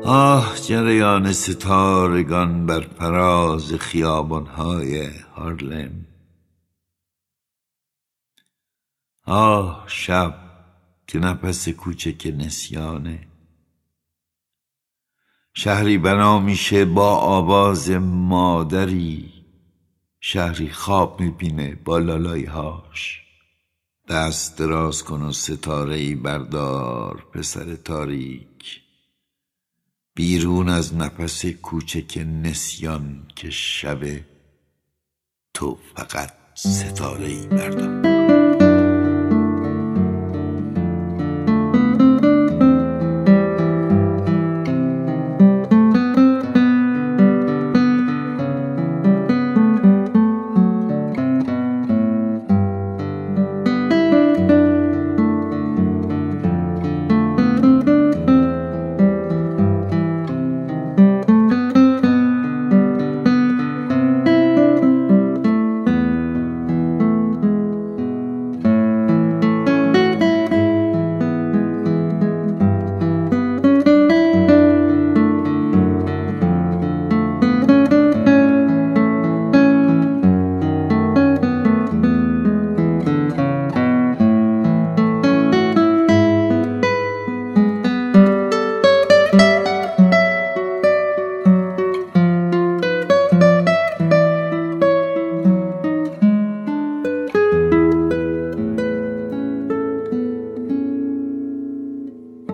آه جریان ستارگان بر فراز خیابان‌های هارلم. آه شب که نفس کوچک نسیانه. شهری بنا میشه با آواز مادری، شهری خواب میبینه با لالایهاش. دست دراز کن و ستاره ای بردار پسر تاریک، بیرون از نفس کوچک نسیان که شبه تو فقط ستاره ای بردار.